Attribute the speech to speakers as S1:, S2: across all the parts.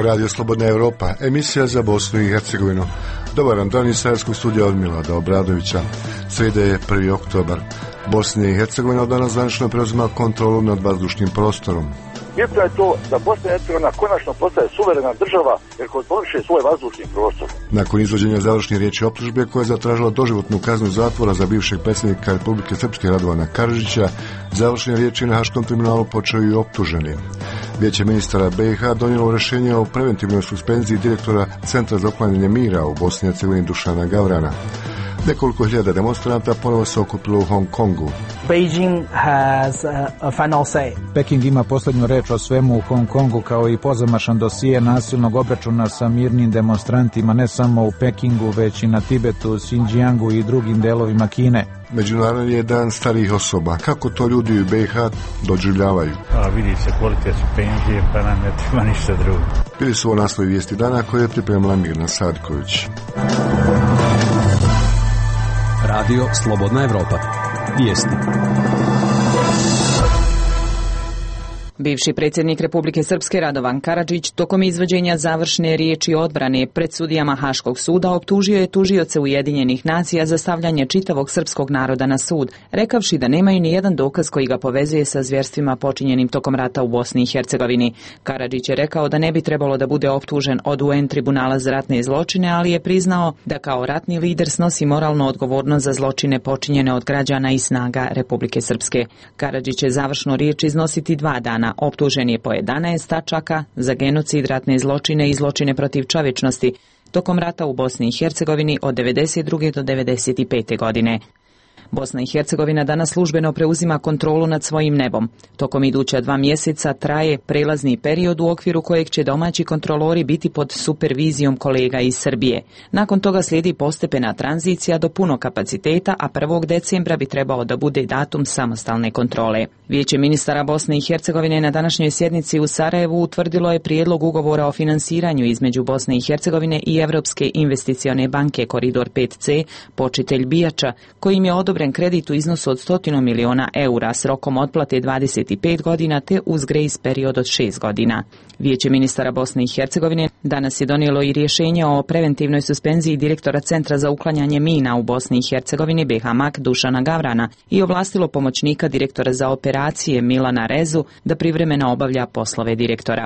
S1: Radio Slobodna Europa, emisija za Bosnu i Hercegovinu. Dobar vam dan iz Sarajevskog studija od Milada Obradovića. Srijeda je 1. oktobar. Bosna i Hercegovina od danas zvanično preuzima kontrolu nad vazdušnim prostorom.
S2: Bitno je to da Bosna i Hercegovina konačno postaje suverena država jer kontroliše svoj vazdušni prostor.
S1: Nakon izvođenja završne riječi optužbe koja je zatražila doživotnu kaznu zatvora za bivšeg predsjednika Republike Srpske Radovana Karadžića, završne riječi na Haškom tribunalu počeo i optuženi. Vijeće ministara BiH donijelo rješenje o preventivnoj suspenziji direktora Centra za uklanjanje mira u Bosni i Hercegovini Dušana Gavrana. Nekoliko hiljada demonstranata ponovo se okupilo u Hong Kongu.
S3: Beijing has a final say.
S4: Peking ima posljednju reč o svemu u Hong Kongu, kao i pozamašan dosije nasilnog obračuna sa mirnim demonstrantima ne samo u Pekingu, već i na Tibetu, Xinjiangu i drugim delovima Kine.
S1: Međunarodni je dan starijih osoba. Kako to ljudi u BiH doživljavaju?
S5: Vidi se kolike su penzije, pa nam ne treba ništa drugo.
S1: Bili su ovo naslovi vijesti dana koje je pripremila Mirna Sadković.
S6: Radio Slobodna Evropa. Vijesti.
S7: Bivši predsjednik Republike Srpske Radovan Karadžić tokom izvođenja završne riječi odbrane pred sudijama Haškog suda optužio je tužioce Ujedinjenih nacija za stavljanje čitavog srpskog naroda na sud, rekavši da nemaju ni jedan dokaz koji ga povezuje sa zvjerstvima počinjenim tokom rata u Bosni i Hercegovini. Karadžić je rekao da ne bi trebalo da bude optužen od UN tribunala za ratne zločine, ali je priznao da kao ratni lider snosi moralnu odgovornost za zločine počinjene od građana i snaga Republike Srpske. Karadžić će završnu riječ iznositi 2 dana. Optužen je po 11 tačaka za genocid, ratne zločine i zločine protiv čovječnosti tokom rata u Bosni i Hercegovini od 1992. do 1995. godine. Bosna i Hercegovina danas službeno preuzima kontrolu nad svojim nebom. Tokom iduća 2 mjeseca traje prelazni period u okviru kojeg će domaći kontrolori biti pod supervizijom kolega iz Srbije. Nakon toga slijedi postepena tranzicija do punog kapaciteta, a 1. decembra bi trebao da bude datum samostalne kontrole. Vijeće ministara Bosne i Hercegovine na današnjoj sjednici u Sarajevu utvrdilo je prijedlog ugovora o finansiranju između Bosne i Hercegovine i Europske investicione banke Koridor 5C, počitelj Bijača, kojim je odobren kredit u iznosu od 100 miliona eura s rokom otplate 25 godina te uz grejs period od 6 godina. Vijeće ministara Bosne i Hercegovine danas je donijelo i rješenje o preventivnoj suspenziji direktora Centra za uklanjanje mina u Bosni i Hercegovini BHMAK Dušana Gavrana i ovlastilo pomoćnika direktora za operacije Milana Rezu da privremeno obavlja poslove direktora.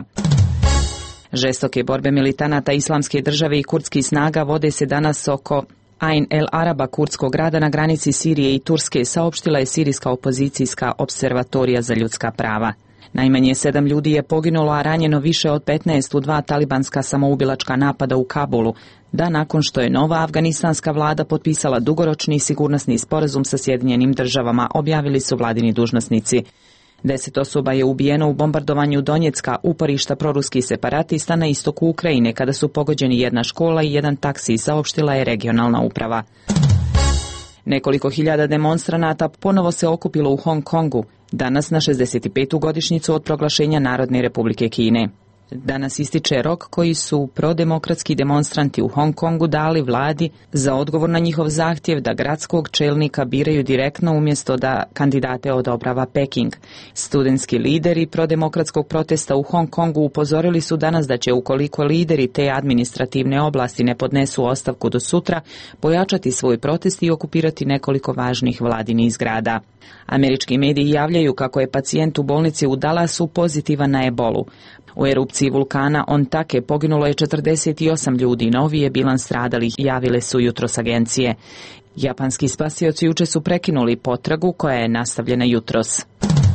S7: Žestoke borbe militanata Islamske države i kurdskih snaga vode se danas oko Ain el Araba, kurdskog grada na granici Sirije i Turske, saopštila je sirijska opozicijska observatorija za ljudska prava. Najmanje 7 ljudi je poginulo, a ranjeno više od 15 u 2 talibanska samoubilačka napada u Kabulu, da nakon što je nova afganistanska vlada potpisala dugoročni sigurnosni sporazum sa Sjedinjenim državama, objavili su vladini dužnosnici. 10 osoba je ubijeno u bombardovanju Donjecka, uporišta proruskih separatista na istoku Ukrajine, kada su pogođeni 1 škola i 1 taksi, saopštila je regionalna uprava. Nekoliko hiljada demonstranata ponovo se okupilo u Hong Kongu, danas na 65. godišnjicu od proglašenja Narodne republike Kine. Danas ističe rok koji su prodemokratski demonstranti u Hong Kongu dali vladi za odgovor na njihov zahtjev da gradskog čelnika biraju direktno umjesto da kandidate odobrava Peking. Studentski lideri prodemokratskog protesta u Hong Kongu upozorili su danas da će, ukoliko lideri te administrativne oblasti ne podnesu ostavku do sutra, pojačati svoj protest i okupirati nekoliko važnih vladinih zgrada. Američki mediji javljaju kako je pacijent u bolnici u Dallasu pozitivan na ebolu. U erupciji vulkana Ontake poginulo je 48 ljudi, novi je bilans stradalih, javile su jutros agencije. Japanski spasioci juče su prekinuli potragu koja je nastavljena jutros.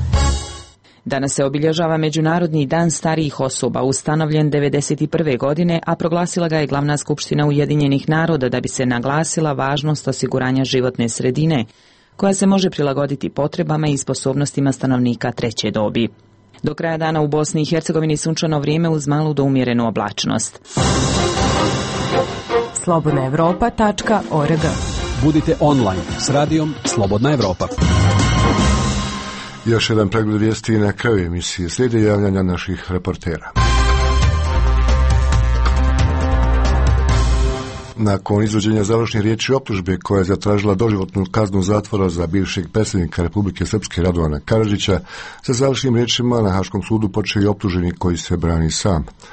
S7: Danas se obilježava Međunarodni dan starijih osoba, ustanovljen 1991. godine, a proglasila ga je Glavna skupština Ujedinjenih naroda da bi se naglasila važnost osiguranja životne sredine, koja se može prilagoditi potrebama i sposobnostima stanovnika treće dobi. Do kraja dana u Bosni i Hercegovini sunčano vrijeme uz malu do umjerenu oblačnost.
S8: slobodnaevropa.org.
S6: Budite online s radijom Slobodna Evropa.
S1: Još jedan pregled vijesti na kraju emisije. Slijede javljanja naših reportera. Nakon izvođenja završne riječi optužbe koja je zatražila doživotnu kaznu zatvora za bivšeg predsjednika Republike Srpske Radovana Karadžića, sa završnim riječima na Haškom sudu počeo i optuženi koji se brani sam.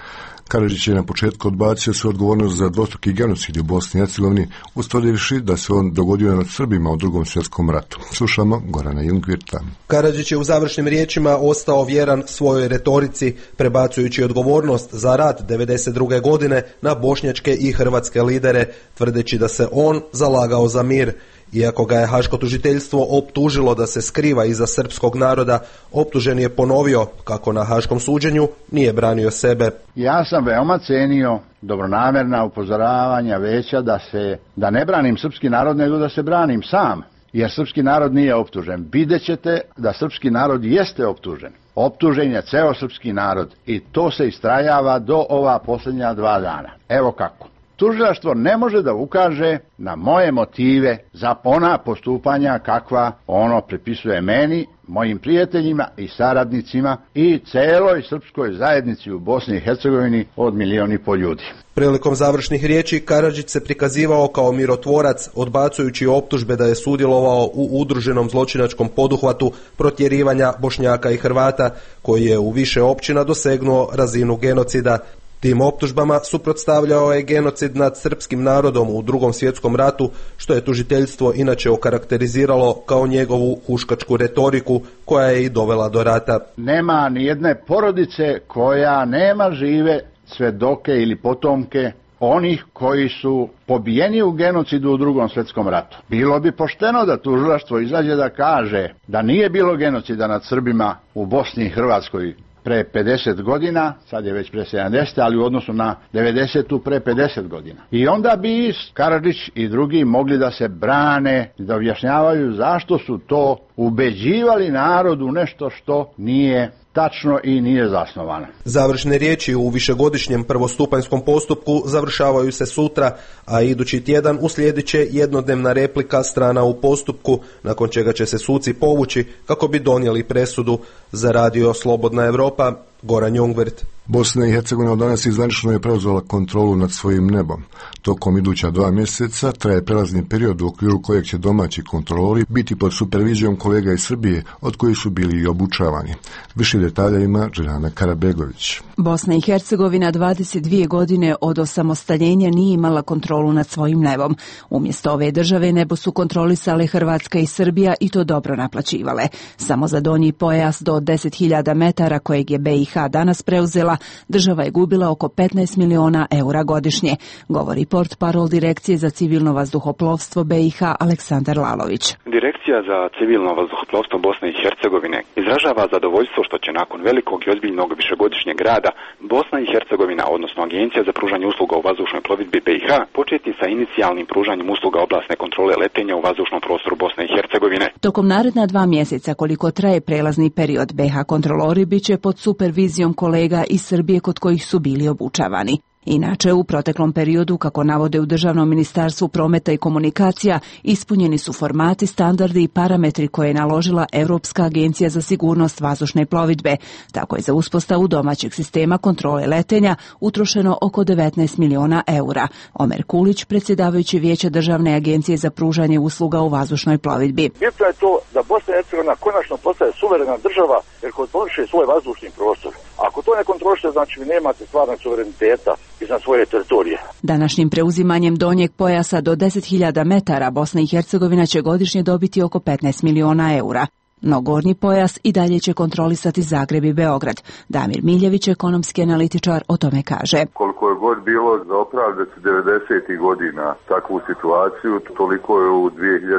S1: Karadžić je na početku odbacio svoju odgovornost za dvostruki genocid u Bosni i Hercegovini, ustvrdivši da se on dogodio nad Srbima u Drugom svjetskom ratu. Slušamo Gorana Jungwirta.
S9: Karadžić je u završnim riječima ostao vjeran svojoj retorici, prebacujući odgovornost za rat 1992. godine na bošnjačke i hrvatske lidere, tvrdeći da se on zalagao za mir. Iako ga je Haško tužiteljstvo optužilo da se skriva iza srpskog naroda, optužen je ponovio kako na haškom suđenju nije branio sebe.
S10: Ja sam veoma cenio dobronamjerna upozoravanja veća da ne branim srpski narod, nego da se branim sam, jer srpski narod nije optužen. Vidjet ćete da srpski narod jeste optužen. Optužen je ceo srpski narod i to se istrajava do ova posljednja 2 dana. Evo kako. Tužilaštvo ne može da ukaže na moje motive za ona postupanja kakva ono pripisuje meni, mojim prijateljima i saradnicima i celoj srpskoj zajednici u Bosni i Hercegovini od 1,5 milijuna ljudi.
S9: Prilikom završnih riječi Karadžić se prikazivao kao mirotvorac, odbacujući optužbe da je sudjelovao u udruženom zločinačkom poduhvatu protjerivanja Bošnjaka i Hrvata, koji je u više općina dosegnuo razinu genocida. Tim optužbama suprotstavljao je genocid nad srpskim narodom u Drugom svjetskom ratu, što je tužiteljstvo inače okarakteriziralo kao njegovu huškačku retoriku koja je i dovela do rata.
S10: Nema ni jedne porodice koja nema žive svedoke ili potomke onih koji su pobijeni u genocidu u Drugom svjetskom ratu. Bilo bi pošteno da tužilaštvo izađe da kaže da nije bilo genocida nad Srbima u Bosni i Hrvatskoj pre 50 godina, sad je već pre 70, ali u odnosu na 90. pre 50 godina. I onda bi Karadžić i drugi mogli da se brane, da objašnjavaju zašto su to ubeđivali narod u nešto što nije tačno i nije zasnovano.
S9: Završne riječi u višegodišnjem prvostupanjskom postupku završavaju se sutra, a idući tjedan uslijedit će jednodnevna replika strana u postupku, nakon čega će se suci povući kako bi donijeli presudu. Za radio Slobodna Evropa, Goran Jungwirth.
S1: Bosna i Hercegovina od danas izvanično je preuzela kontrolu nad svojim nebom. Tokom iduća 2 mjeseca traje prelazni period u okviru kojeg će domaći kontrolori biti pod supervizijom kolega iz Srbije, od kojih su bili i obučavani. Više detalja ima Dženana Karabegović.
S8: Bosna i Hercegovina 22 godine od osamostaljenja nije imala kontrolu nad svojim nebom. Umjesto ove države nebo su kontrolisale Hrvatska i Srbija i to dobro naplaćivale. Samo za donji pojas do 10.000 metara kojeg je BiH danas preuzela, država je gubila oko 15 miliona eura godišnje, govori portparol Direkcije za civilno vazduhoplovstvo BiH Aleksandar Lalović.
S11: Direkcija za civilno vazduhoplovstvo Bosne i Hercegovine izražava zadovoljstvo što će nakon velikog i ozbiljnog višegodišnjeg rada Bosna i Hercegovina, odnosno Agencija za pružanje usluga u vazdušnoj plovidbi BiH, početi sa inicijalnim pružanjem usluga oblasne kontrole letenja u vazdušnom prostoru Bosne i Hercegovine.
S8: Tokom naredna 2 mjeseca, koliko traje prelazni period, BiH kontrolori bit će pod supervizijom kolega iz Srbije kod kojih su bili obučavani. Inače, u proteklom periodu, kako navode u Državnom ministarstvu prometa i komunikacija, ispunjeni su formati, standardi i parametri koje je naložila Europska agencija za sigurnost vazdušne plovidbe. Tako je za uspostavu domaćeg sistema kontrole letenja utrošeno oko 19 miliona eura. Omer Kulić, predsjedavajući Vijeća Državne agencije za pružanje usluga u vazdušnoj plovidbi.
S2: Bitno je to da Bosna i Hercegovina konačno postaje suverena država jer kontroliše svoj vazdušni prostor. Ako to ne kontroliše, znači vi nemate stvarnog suvereniteta iznad svoje teritorije.
S8: Današnjim preuzimanjem donjeg pojasa do 10.000 metara Bosna i Hercegovina će godišnje dobiti oko 15 miliona eura. No gornji pojas i dalje će kontrolisati Zagreb i Beograd. Damir Miljević, ekonomski analitičar, o tome kaže.
S12: Koliko je god bilo za opravdati 90. godina takvu situaciju, toliko je u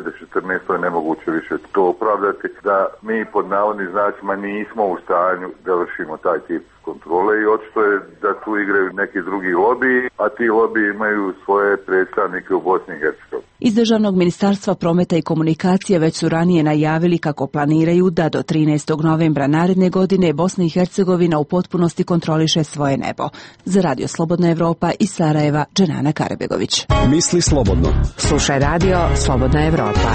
S12: 2014. nemoguće više to opravdati, da mi pod navodnim znacima nismo u stanju da vršimo taj tip kontrole i očito je da tu igraju neki drugi lobiji, a ti lobiji imaju svoje predstavnike u Bosni i Hercegovini.
S8: Iz Državnog ministarstva prometa i komunikacije već su ranije najavili kako planiraju da do 13. novembra naredne godine Bosna i Hercegovina u potpunosti kontroliše svoje nebo. Za radio Slobodna Evropa iz Sarajeva, Dženana Karabegović.
S6: Misli slobodno.
S13: Slušaj radio Slobodna Evropa.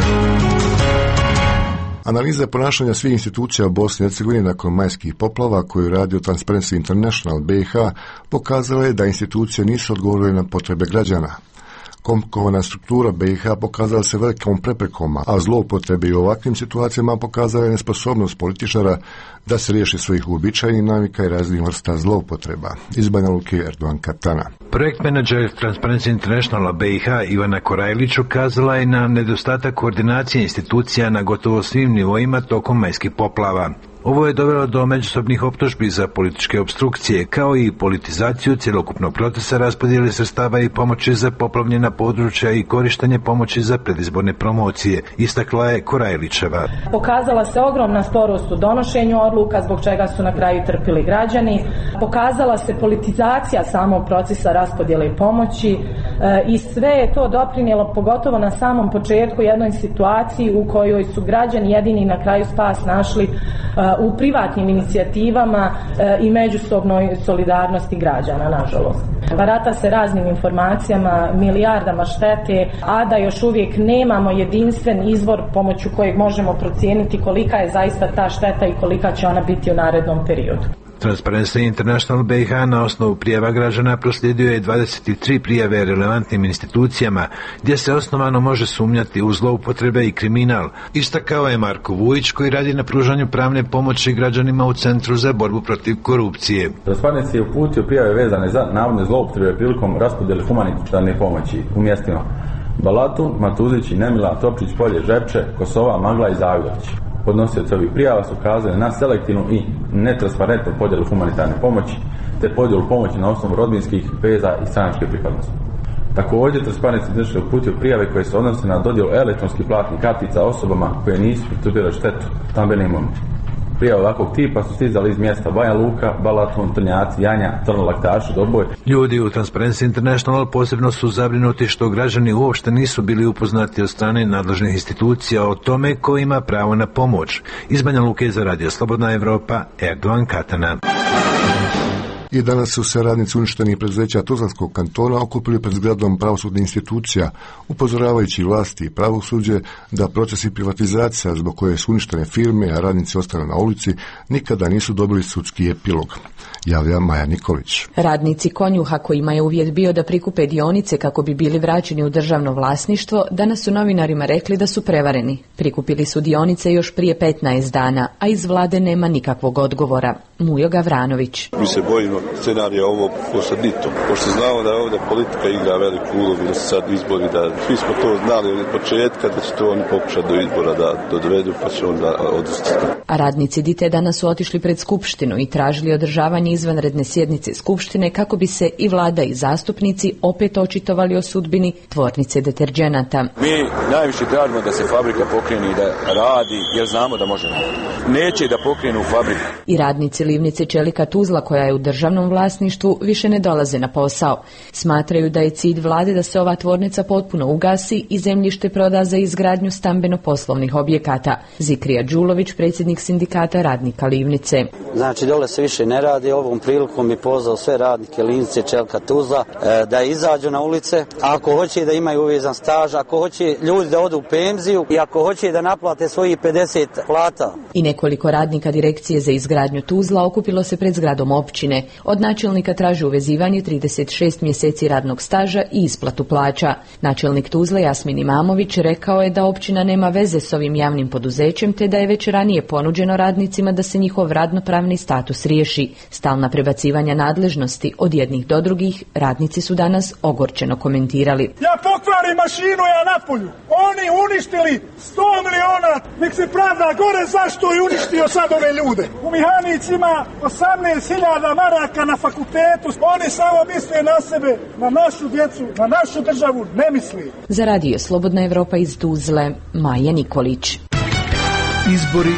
S1: Analiza ponašanja svih institucija u Bosni i Hercegovini nakon majskih poplava koju radio Transparency International BiH pokazala je da institucije nisu odgovorile na potrebe građana. Komplikovana struktura BiH pokazala se velikom preprekoma, a zloupotrebe i u ovakvim situacijama pokazala je nesposobnost političara da se riješi svojih uobičajenih navika i raznih vrsta zloupotreba. Iz Banja Luke, Erdogan Katana.
S14: Projekt menadžer Transparency Internationala BiH Ivana Korajlić ukazala je na nedostatak koordinacije institucija na gotovo svim nivoima tokom majskih poplava. Ovo je dovelo do međusobnih optužbi za političke opstrukcije, kao i politizaciju cjelokupnog procesa raspodjele sredstava i pomoći za poplavljena područja i korištenje pomoći za predizborne promocije, istakla je Korajlićeva.
S15: Pokazala se ogromna sporost u donošenju odluka, zbog čega su na kraju trpili građani. Pokazala se politizacija samog procesa raspodjele pomoći i sve je to doprinijelo, pogotovo na samom početku, jednoj situaciji u kojoj su građani jedini na kraju spas našli u privatnim inicijativama i međusobnoj solidarnosti građana, nažalost. Barata se raznim informacijama, milijardama štete, a da još uvijek nemamo jedinstven izvor pomoću kojeg možemo procijeniti kolika je zaista ta šteta i kolika će ona biti u narednom periodu.
S14: Transparency International BiH na osnovu prijava građana proslijedio je 23 prijave relevantnim institucijama gdje se osnovano može sumnjati u zloupotrebe i kriminal. Istakao je Marko Vujić koji radi na pružanju pravne pomoći građanima u Centru za borbu protiv korupcije.
S16: Transparency je uputio prijave vezane za navodne zloupotrebe prilikom raspodjele humanitarne pomoći u mjestima Balatun, Matuzić i Nemila, Topčić, Polje, Žepče, Kosova, Magla i Zavidović. Podnosioci ovih prijava su ukazali na selektivnu i netransparentnu podjelu humanitarne pomoći te podjelu pomoći na osnovu rodbinskih veza i stranačke pripadnosti. Također, Transparency International je uputio prijave koje se odnose na dodjelu elektronskih platnih kartica osobama koje nisu pretrpjele štetu stambene imovine. Prijave ovakvog tipa su stizali iz mjesta Banja Luka, Balatun, Trnjaci, Janja, Trnolaktaši, Doboj.
S14: Ljudi u Transparency International posebno su zabrinuti što građani uopšte nisu bili upoznati od strane nadležnih institucija o tome ko ima pravo na pomoć. Iz Banja Luke za Radio Slobodna Evropa, Erdogan Katana.
S1: I danas su se radnici uništenih preduzeća Tuzlanskog kantona okupili pred zgradom pravosudnih institucija, upozoravajući vlasti i pravosuđe da procesi privatizacija zbog koje su uništene firme, a radnici ostali na ulici, nikada nisu dobili sudski epilog. Javlja Maja Nikolić.
S17: Radnici Konjuha, kojima je uvjet bio da prikupe dionice kako bi bili vraćeni u državno vlasništvo, danas su novinarima rekli da su prevareni. Prikupili su dionice još prije 15 dana, a iz vlade nema nikakvog odgovora. Mujo Gavranović.
S18: Mi se bojimo scenarija ovo posadito, pošto znamo da ovdje politika igra veliku ulogu, da se sad izbori, da svi smo to znali od početka, da će to oni pokušati do izbora da dovedu, pa će onda odustati.
S17: A radnici Dite danas su otišli pred skupštinu i tražili održavanje izvanredne sjednice skupštine kako bi se i vlada i zastupnici opet očitovali o sudbini tvornice deterđenata.
S19: Mi najviše tražimo da se fabrika pokrene i da radi, jer znamo da možemo. Neće da pokrenu fabriku.
S17: I radnici livnice Čelika Tuzla, koja je u državnom vlasništvu, više ne dolaze na posao. Smatraju da je cilj vlade da se ova tvornica potpuno ugasi i zemljište proda za izgradnju stambeno-poslovnih objekata. Zikrija Đulović, predsjednik sindikata radnika livnice.
S20: Znači, dole se više ne radi. Ovom prilikom bi pozvao sve radnike livnice Čelika Tuzla da izađu na ulice. Ako hoće da imaju uvezan staž, ako hoće ljudi da odu u penziju i ako hoće da naplate svojih 50 plata.
S17: I nekoliko radnika direkcije za izgradnju Tuzla okupilo se pred zgradom općine. Od načelnika traži uvezivanje 36 mjeseci radnog staža i isplatu plaća. Načelnik Tuzle Jasmin Imamović rekao je da općina nema veze s ovim javnim poduzećem, te da je već ranije ponuđeno radnicima da se njihov radnopravni status riješi. Stalna prebacivanja nadležnosti od jednih do drugih radnici su danas ogorčeno komentirali.
S21: Ja pokvarim mašinu, ja napolju. Oni uništili 100 miliona. Nek se pravda gore zašto je uništio sad ove ljude. U Mihanić ima 18.000 maraka na fakultetu. Oni samo misle na sebe, na našu djecu, na našu državu. Ne misli.
S17: Za Radio Slobodna Evropa iz Tuzle, Maja Nikolić.
S22: Izbori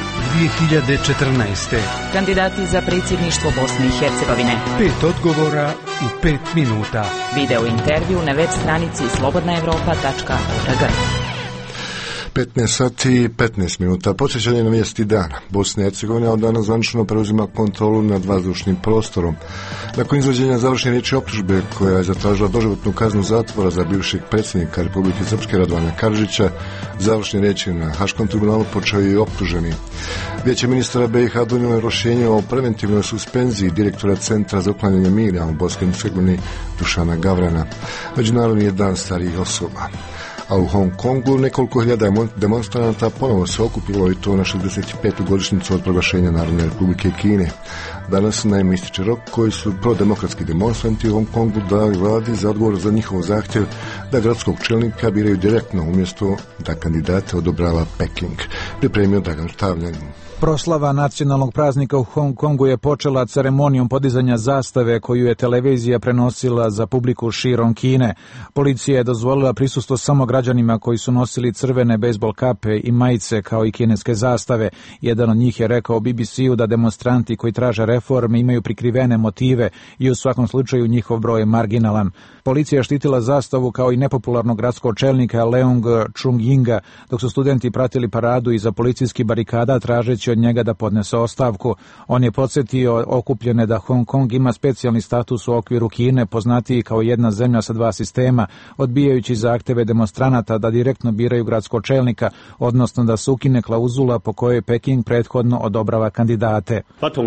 S22: 2014.
S7: Kandidati za predsjedništvo Bosne i Hercegovine.
S22: 5 odgovora u 5 minuta.
S7: Video intervju na web stranici slobodnaevropa.org.
S1: 15 sati i 15 minuta. Podsjećanje na vijesti dana. Bosna i Hercegovina od danas zvanično preuzima kontrolu nad vazdušnim prostorom. Nakon izvođenja završne riječi optužbe koja je zatražila doživotnu kaznu zatvora za bivšeg predsjednika Republike Srpske Radovana Karadžića, završne riječi na Haškom tribunalu počeo i optuženi. Vijeće ministara BiH donijelo je rješenje o preventivnoj suspenziji direktora Centra za uklanjanje mira u Bosni i Hercegovini Dušana Gavrana. Međunarodni je dan starijih osoba. A u Hong Kongu nekoliko hiljada demonstranata ponovo se okupilo i to na 65. godišnjicu od proglašenja Narodne Republike Kine. Danas naime ističe rok koji su prodemokratski demonstranti u Hong Kongu dali vladi za odgovor za njihov zahtjev da gradskog čelnika biraju direktno umjesto da kandidate odobrava Peking. Pripremio Dragan Štavljanin.
S3: Proslava nacionalnog praznika u Hong Kongu je počela ceremonijom podizanja zastave koju je televizija prenosila za publiku širom Kine. Policija je dozvolila prisustvo samo građanima koji su nosili crvene bejzbol kape i majice kao i kineske zastave. Jedan od njih je rekao BBC-u da demonstranti koji traže reforme imaju prikrivene motive i u svakom slučaju njihov broj je marginalan. Policija je štitila zastavu kao i nepopularnog gradskog čelnika Leung Chun-yinga, dok su studenti pratili paradu iza policijskih barikada tražeći od njega da podnese ostavku. On je podsjetio okupljene da Hong Kong ima specijalni status u okviru Kine, poznatiji kao jedna zemlja sa dva sistema, odbijajući zahteve demonstranata da direktno biraju gradskog čelnika, odnosno da se ukine klauzula po kojoj Peking prethodno odobrava kandidate.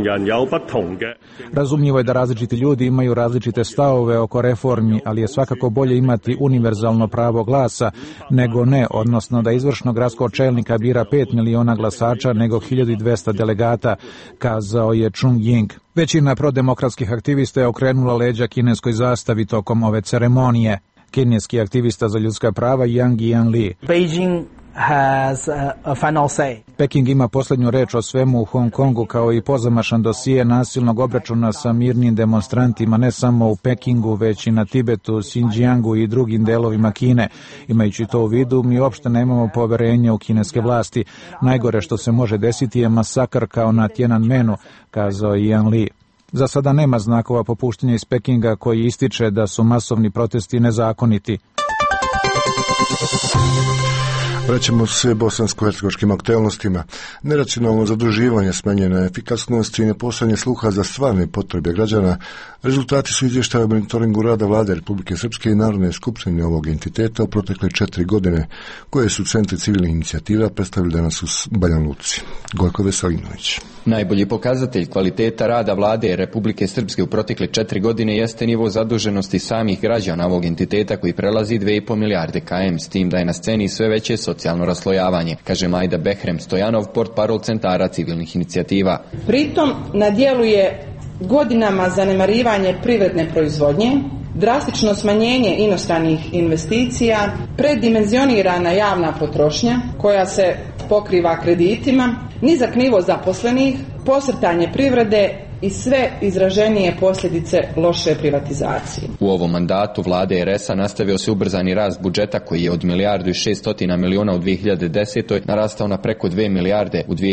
S3: Razumljivo je da različiti ljudi imaju različite stavove oko reformi, ali je svakako bolje imati univerzalno pravo glasa nego ne, odnosno da izvršno gradskog čelnika bira 5 miliona glasača nego 1200 delegata, kazao je Chung-ying. Većina prodemokratskih aktivista je okrenula leđa kineskoj zastavi tokom ove ceremonije. Kineski aktivista za ljudska prava Yang Jianli.
S4: Beijing has a final say.
S3: Peking ima posljednju reč o svemu u Hong Kongu kao i pozamašan dosije nasilnog obračuna sa mirnim demonstrantima ne samo u Pekingu već i na Tibetu, Xinjiangu i drugim delovima Kine. Imajući to u vidu, mi uopšte nemamo poverenja u kineske vlasti. Najgore što se može desiti je masakr kao na Tiananmenu, kazao je Yang Li. Za sada nema znakova popuštenja iz Pekinga koji ističe da su masovni protesti nezakoniti.
S1: Vraćamo se bosansko-hercegovačkim aktualnostima. Neracionalno zaduživanje, smanjena efikasnost i nepostojanje sluha za stvarne potrebe građana rezultati su izvještaja o monitoringu rada Vlade Republike Srpske i Narodne skupštine ovog entiteta u protekle 4 godine, koje su centri civilnih inicijativa predstavili danas u Banja Luci. Gojko Veselinović.
S23: Najbolji pokazatelj kvaliteta rada Vlade Republike Srpske u protekle 4 godine jeste nivo zaduženosti samih građana ovog entiteta koji prelazi 2,5 milijarde km, s tim da je na sceni sve veće socijalno raslojavanje, kaže Majda Behrem Stojanov, portparol centara civilnih inicijativa.
S24: Pritom na djelu je godinama zanemarivanje privredne proizvodnje, drastično smanjenje inostranih investicija, preddimenzionirana javna potrošnja koja se pokriva kreditima, nizak nivo zaposlenih, posrtanje privrede i sve izraženije posljedice loše privatizacije.
S23: U ovom mandatu vlade RS-a nastavio se ubrzani rast budžeta koji je od 1,6 milijardi u 2010. narastao na preko 2 milijarde u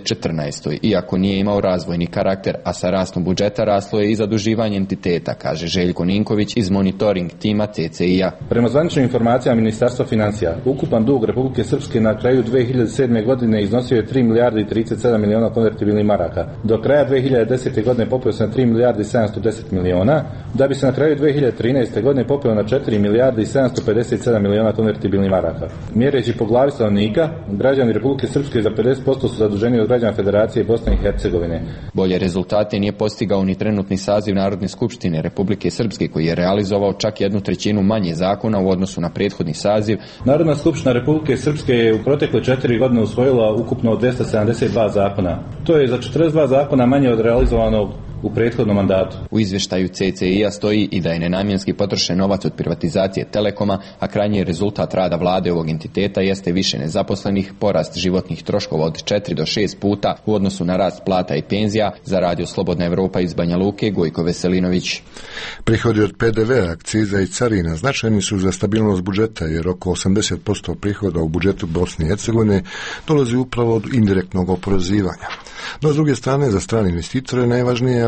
S23: 2014. Iako nije imao razvojni karakter, a sa rastom budžeta raslo je i zaduživanje entiteta, kaže Željko Ninković iz monitoring tima CCI-a.
S25: Prema zvaničnim informacijama Ministarstva financija, ukupan dug Republike Srpske na kraju 2007. godine iznosio je 3 milijarde i 37 miliona konvertibilnih maraka. Do kraja 2010. godine popeo se na 3 milijarde i 710 miliona, da bi se na kraju 2013. godine popeo na 4 milijarde i 757 miliona konvertibilnih maraka. Mjereći po glavi stanovnika, građani Republike Srpske za 50% su zaduženi od građana Federacije Bosne i Hercegovine.
S23: Bolje rezultate nije postigao ni trenutni saziv Narodne skupštine Republike Srpske koji je realizovao čak 1/3 manje zakona u odnosu na prethodni saziv.
S25: Narodna skupština Republike Srpske je u protekle 4 godine usvojila ukupno 272 zakona. To je za 42 zakona manje od realizovanog u prethodnom mandatu.
S23: U izvještaju CCI-a stoji i da je nenamjenski potrošen novac od privatizacije Telekoma, a krajnji rezultat rada vlade ovog entiteta jeste više nezaposlenih, porast životnih troškova od 4 do 6 puta u odnosu na rast plata i penzija, za Radio Slobodna Evropa iz Banja Luke, Gojko Veselinović.
S1: Prihodi od PDV, akciza i carina značajni su za stabilnost budžeta, jer oko 80% prihoda u budžetu Bosne i Hercegovine dolazi upravo od indirektnog oporezivanja. No, s druge strane, za strane investitore najvažnije je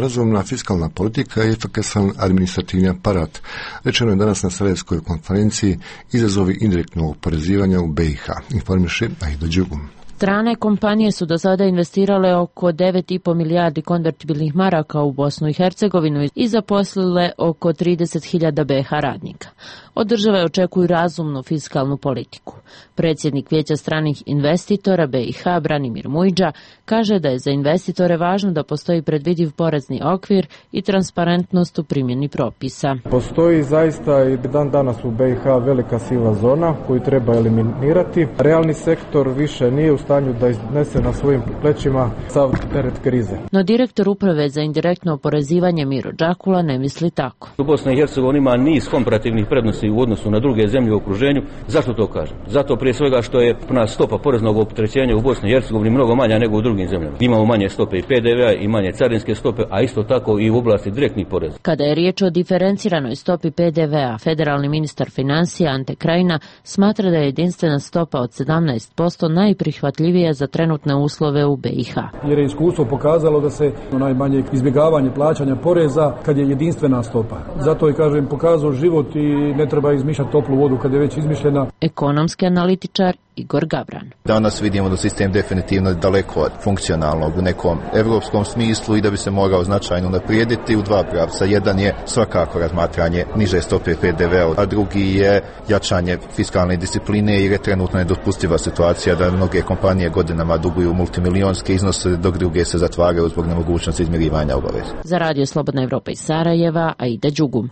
S1: razumna fiskalna politika i efikasan administrativni aparat. Rečeno je danas na Sarajevskoj konferenciji izazovi indirektnog oporezivanja u BiH. Informiše Aida Đugum.
S2: Strane kompanije su do sada investirale oko 9,5 milijardi konvertibilnih maraka u Bosnu i Hercegovinu i zaposlile oko 30.000 BiH radnika. Od države očekuju razumnu fiskalnu politiku. Predsjednik Vijeća stranih investitora BiH Branimir Mujđa kaže da je za investitore važno da postoji predvidiv porezni okvir i transparentnost u primjeni propisa.
S5: Postoji zaista i dan danas u BiH velika siva zona koju treba eliminirati. Realni sektor više nije u stanju da iznese na svojim plećima sav teret krize.
S2: No direktor uprave za indirektno oporezivanje Miro Đakula ne misli tako.
S9: U Bosni i Hercegovini ima niz komparativnih prednosti u odnosu na druge zemlje u okruženju. Zašto to kažem? Zato prije svega što je stopa poreznog opterećenja u Bosni i Hercegovini mnogo manja nego u drugim zemljama. Imamo manje stope i PDV-a i manje carinske stope, a isto tako i u oblasti direktnih poreza.
S2: Kada je riječ o diferenciranoj stopi PDV-a, federalni ministar financija Ante Krajina smatra da je jedinstvena stopa od 17% najprihvatljivija za trenutne uslove u BiH.
S5: Jer je iskustvo pokazalo da se najmanje izbjegavanje plaćanja poreza kad je jedinstvena stopa. Zato je, kažem, pokazao život i ne treba izmišljati toplu vodu kad je već izmišljena.
S2: Ekonomski analitičar Igor Gabran.
S10: Danas vidimo da sistem definitivno je daleko od funkcionalnog u nekom evropskom smislu i da bi se mogao značajno unaprijediti u dva pravca. Jedan je svakako razmatranje niže stope PDV-a, a drugi je jačanje fiskalne discipline jer je trenutno nedopustiva situacija da mnoge kompanije godinama duguju multimilionske iznose dok druge se zatvaraju zbog nemogućnosti izmirivanja obaveza.
S2: Za Radio Slobodna Evropa iz Sarajeva, Aida Đugum.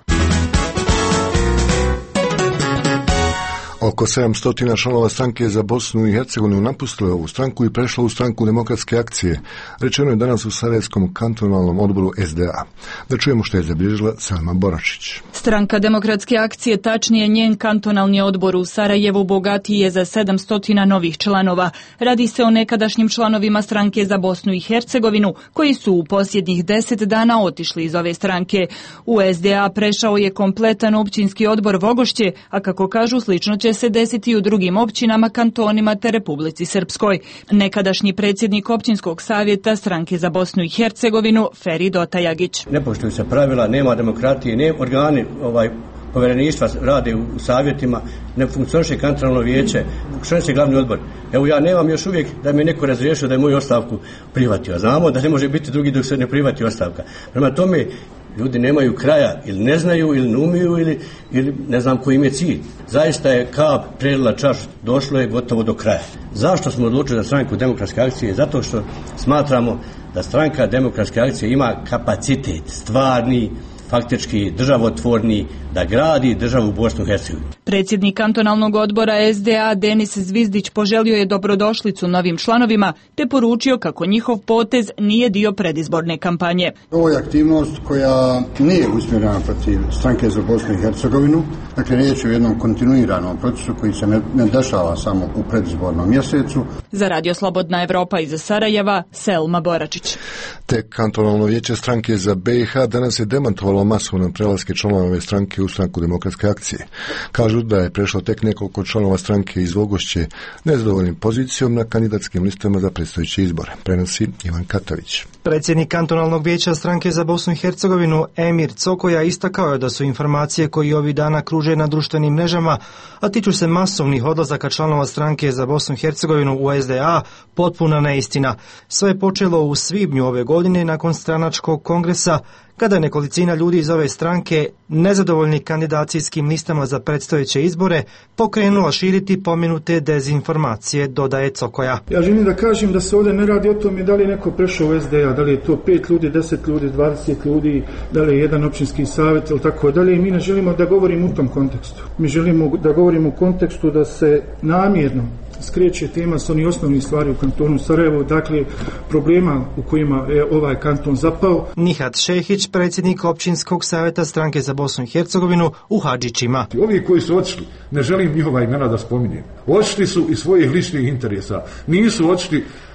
S1: Oko 700 članova stranke za Bosnu i Hercegovinu napustilo ovu stranku i prešlo u stranku Demokratske akcije. Rečeno je danas u Sarajevskom kantonalnom odboru SDA. Da čujemo što je zabilježila Selma Boračić.
S11: Stranka Demokratske akcije, tačnije njen kantonalni odbor u Sarajevu, bogatiji je za 700 novih članova. Radi se o nekadašnjim članovima stranke za Bosnu i Hercegovinu, koji su u posljednjih 10 dana otišli iz ove stranke. U SDA prešao je kompletan općinski odbor Vogošće, a kako kažu, slično će se desiti u drugim općinama, kantonima te Republici Srpskoj. Nekadašnji predsjednik općinskog savjeta stranke za Bosnu i Hercegovinu Ferid Otajagić.
S26: Ne poštuju se pravila, nema demokratije, ne organi povjereništva rade u savjetima, ne funkcioniše kantonalno vijeće, funkcioniše glavni odbor. Evo ja nemam još uvijek da mi neko razriješio da je moju ostavku prihvatio. Znamo da ne može biti drugi dok se ne prihvati ostavka. Prema tome, ljudi nemaju kraja, ili ne znaju, ili ne umiju, ili ne znam koji im je cilj. Zaista je kap prelila čašu, došlo je gotovo do kraja. Zašto smo odlučili za stranku Demokratske akcije? Zato što smatramo da stranka Demokratske akcije ima kapacitet, stvarni, faktički državotvorni, da gradi državu Bosnu i Hercegovinu.
S11: Predsjednik kantonalnog odbora SDA Denis Zvizdić poželio je dobrodošlicu novim članovima te poručio kako njihov potez nije dio predizborne kampanje.
S27: Ovo je aktivnost koja nije usmjerena protiv stranke za Bosnu i Hercegovinu. Dakle, riječ je o jednom kontinuiranom procesu koji se ne dešava samo u predizbornom mjesecu.
S11: Za Radio Slobodna Evropa iz Sarajeva, Selma Boračić.
S1: Te kantonalno vijeće stranke za BiH danas je demantovalo masovno prelaske članova ove stranke u stranku Demokratske akcije. Kažu da je prešlo tek nekoliko članova stranke iz Vogošće nezadovoljnim pozicijom na kandidatskim listama za predstojeće izbore. Prenosi Ivan Katavić.
S28: Predsjednik kantonalnog vijeća stranke za Bosnu i Hercegovinu Emir Cokoja istakao je da su informacije koji ovih dana kruže na društvenim mrežama, a tiču se masovnih odlazaka članova stranke za Bosnu i Hercegovinu u SDA, potpuna neistina. Sve je počelo u svibnju ove godine nakon stranačkog kongresa, kada je nekolicina ljudi iz ove stranke, nezadovoljni kandidacijskim listama za predstojeće izbore, pokrenula širiti pomenute dezinformacije, dodaje Cokoja.
S21: Ja želim da kažem da se ovdje ne radi o tome da li je neko prešao u SDA, da li je to 5 ljudi, 10 ljudi, 20 ljudi, da li je jedan općinski savjet ili tako dalje. Mi ne želimo da govorimo u tom kontekstu. Mi želimo da govorimo u kontekstu da se namjerno skreće tema s onih osnovnih stvari u kantonu Sarajevo, dakle problema u kojima je ovaj kanton zapao.
S28: Nihat Šehić, predsjednik općinskog savjeta stranke za Bosnu i Hercegovinu u Hadžićima.
S29: Ovi koji su otišli, ne želim njihova imena da spominjem, otišli su iz svojih ličnih interesa, nisu otišli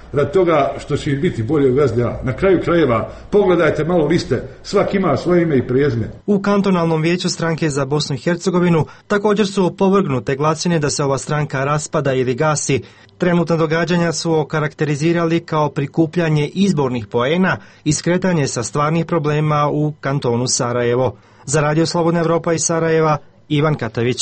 S6: radi toga što će biti bolje Gazda. Na kraju krajeva, pogledajte malo liste, svak ima svoje ime i prezime.
S28: U kantonalnom vijeću stranke za Bosnu i Hercegovinu također su opovrgnute glasine da se ova stranka raspada ili gasi. Trenutna događanja su okarakterizirali kao prikupljanje izbornih poena i skretanje sa stvarnih problema u kantonu Sarajevo. Za Radio Slobodna Evropa iz Sarajeva, Ivan Katavić.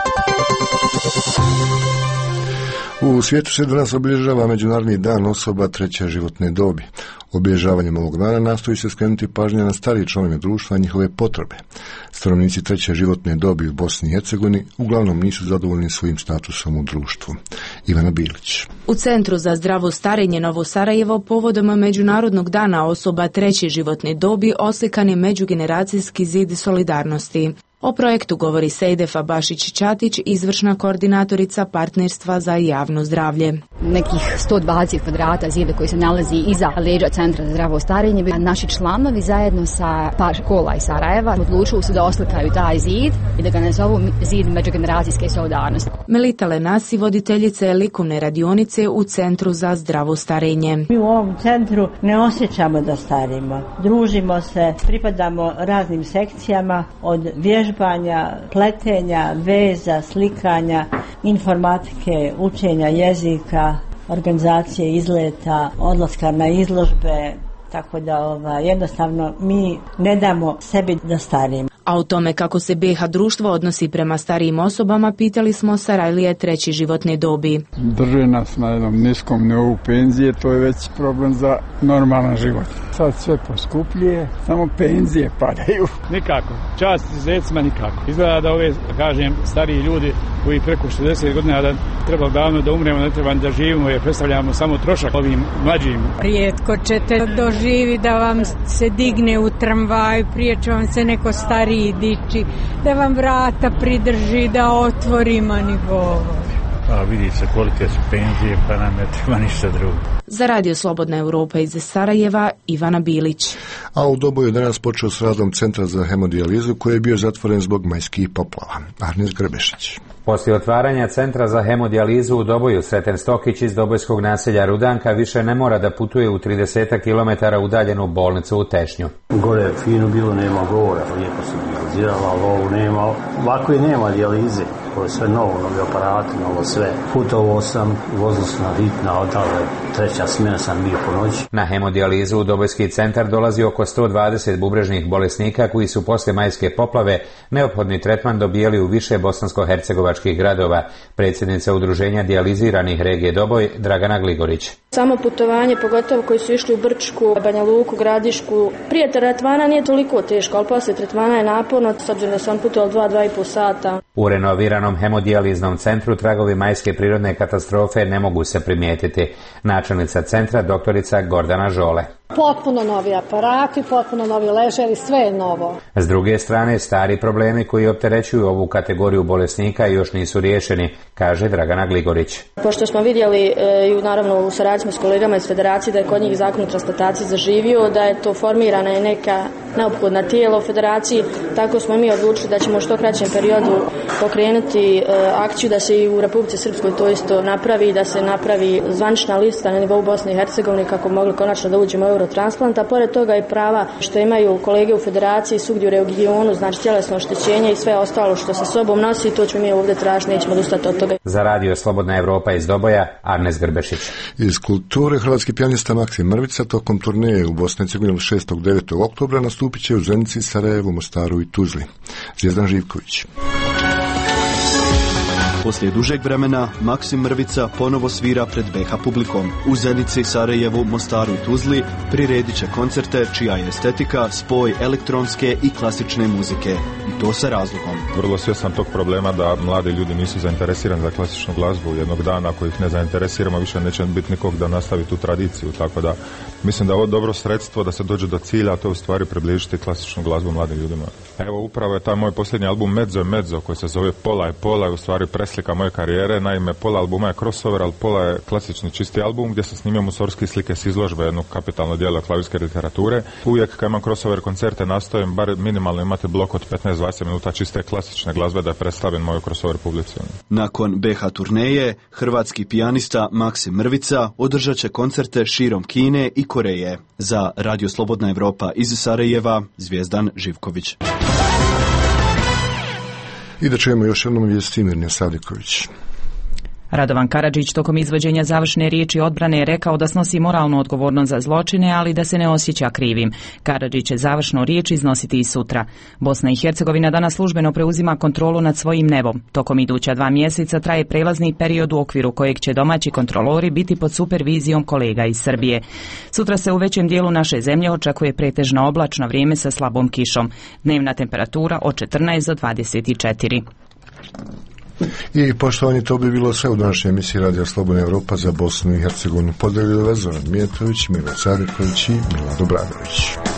S1: U svijetu se danas obilježava Međunarodni dan osoba treće životne dobi. Obilježavanjem ovog dana nastoji se skrenuti pažnja na starije članove društva i njihove potrebe. Stanovnici treće životne dobi u Bosni i Hercegovini uglavnom nisu zadovoljni svojim statusom u društvu. Ivana Bilić.
S8: U Centru za zdravo starenje Novo Sarajevo povodom Međunarodnog dana osoba treće životne dobi oslikan je međugeneracijski zid solidarnosti. O projektu govori Sejdefa Bašić-Ćatić, izvršna koordinatorica partnerstva za javno zdravlje.
S12: Nekih 120 kvadrata zida koji se nalazi iza leđa Centra za zdravo starenje. Naši članovi zajedno sa par škola iz Sarajeva odlučili su da oslikaju taj zid i da ga nazovu zid međugeneracijske solidarnosti.
S8: Melita Lenasi, voditeljica likovne radionice u Centru za zdravo starenje.
S13: Mi u ovom centru ne osjećamo da starimo. Družimo se, pripadamo raznim sekcijama od vježbanja, pletenja, veza, slikanja, informatike, učenja jezika, organizacije izleta, odlaska na izložbe, tako da jednostavno mi ne damo sebi da starimo.
S8: A o tome kako se BiH društvo odnosi prema starijim osobama pitali smo Sarajlije treće životne dobi.
S14: Drže nas na jednom niskom nivou penzije, to je već problem za normalan život. Sad sve poskupljuje, samo penzije padaju.
S15: Nikako, čast izuzecima nikako. Izgleda da ove, kažem, stariji ljudi koji preko 60 godina da treba davno da umremo, ne treba da živimo jer predstavljamo samo trošak ovim mlađim.
S16: Rijetko ćete doživjeti da vam se digne u tramvaju, prije će vam se neko stariji diči, da vam vrata pridrži, da otvori govor.
S15: A vidi se kolike su penzije, pa nam ne treba ništa drugo.
S8: Za Radio Slobodna Evropa iz Sarajeva, Ivana Bilić.
S1: A u Doboju je danas počeo s radom Centra za hemodijalizu koji je bio zatvoren zbog majskih poplava. Arnis Grbešić.
S18: Poslije otvaranja Centra za hemodijalizu u Doboju, Sreten Stokić iz dobojskog naselja Rudanka više ne mora da putuje u 30 km udaljenu bolnicu u Tešnju.
S29: Gore je fino bilo, nema govora, lijepo se dijalizirala, ali ovo nema, ovako i nema dijalize. Ovo je sve novo, novi aparati, novo sve. Putovao sam, vozili su na hitna, odale, treća smjena sam bio po noći.
S18: Na hemodijalizu u Dobojski centar dolazi oko 120 bubrežnih bolesnika koji su posle majske poplave neophodni tretman dobijeli u više bosansko-hercegovačkih gradova. Predsjednica udruženja dijaliziranih regije Doboj, Dragana Gligorić.
S30: Samo putovanje, pogotovo koji su išli u Brčku, Banja Luku, Gradišku, prije tretmana nije toliko teško, ali poslije tretmana je naporno, s obzirom da su on putovali 2,5 sata.
S18: U renoviranom hemodijaliznom centru tragovi majske prirodne katastrofe ne mogu se primijetiti. Načelnica centra, doktorica Gordana Žole.
S31: Potpuno novi aparati, potpuno novi ležajevi, sve je novo.
S18: S druge strane, stari problemi koji opterećuju ovu kategoriju bolesnika još nisu riješeni, kaže Dragana Gligorić.
S30: Pošto smo vidjeli, naravno u saradnji s kolegama iz Federacije, da je kod njih zakon o transplantaciji zaživio, da je to formirana je neka neophodna tijela u Federaciji, tako smo mi odlučili da ćemo u što kraćem periodu pokrenuti akciju da se i u Republici Srpskoj to isto napravi, da se napravi zvanična lista na nivou Bosne i Hercegovine kako mogli konačno da uđemo u Eurotransplant, a pored toga i prava što imaju kolege u Federaciji svugdje u regionu, znači tjelesno oštećenje i sve ostalo što sa sobom nosi, to ćemo mi ovdje tražiti, nećemo odustati od toga.
S18: Za Radio Slobodna Evropa iz Doboja, Arnes Grbešić.
S1: Iz kulture hrvatski pijanista Maksim Mrvica tokom turneje u Bosni i Hercegovini 6. 9. oktobra nastupit će u Zenici, Sarajevu, Mostaru i Tuzli. Zvijezdan Živković.
S32: Poslije dužeg vremena, Maksim Mrvica ponovo svira pred BiH publikom. U Zenici, Sarajevu, Mostaru i Tuzli priredit će koncerte čija je estetika spoj elektronske i klasične muzike. I to sa razlogom.
S33: Vrlo svjestan tog problema da mladi ljudi nisu zainteresirani za klasičnu glazbu. Jednog dana, ako ih ne zainteresiramo, više neće biti nikog da nastavi tu tradiciju. Tako da mislim da je ovo dobro sredstvo da se dođe do cilja, a to je u stvari približiti klasičnu glazbu mladim ljudima. Evo, upravo je taj moj posljednji album Mezzo koji se zove Pola i Pola, u stvari preslika moje karijere. Naime, pola albuma je crossover, ali pola je klasični čisti album gdje sam snimio musorski slike s izložbe, jedno kapitalno djelo klavirske literature. Uvijek kad imam crossover koncerte nastojim bar minimalno imati blok od 15-20 minuta čiste klasične glazbe da predstavim moju crossover publici.
S32: Nakon BH turneje, hrvatski pijanista Maksim Mrvica održat će koncerte širom Kine i Koreje. Za Radio Slobodna Evropa iz Sarajeva, Zvijezdan Živković.
S1: I da čujemo još jednom vijesti Mirnija Savdiković.
S3: Radovan Karadžić tokom izvođenja završne riječi odbrane je rekao da snosi moralnu odgovornost za zločine, ali da se ne osjeća krivim. Karadžić će završnu riječ iznositi i sutra. Bosna i Hercegovina danas službeno preuzima kontrolu nad svojim nebom. Tokom iduća 2 mjeseca traje prelazni period u okviru kojeg će domaći kontrolori biti pod supervizijom kolega iz Srbije. Sutra se u većem dijelu naše zemlje očekuje pretežno oblačno vrijeme sa slabom kišom. Dnevna temperatura od 14 do 24.
S1: I poštovani, to bi bilo sve u današnjoj emisiji Radija Slobodna Evropa za Bosnu i Hercegovinu. Podelio Zoran Mijetović, Milo Sadiković i Mila Dobradović.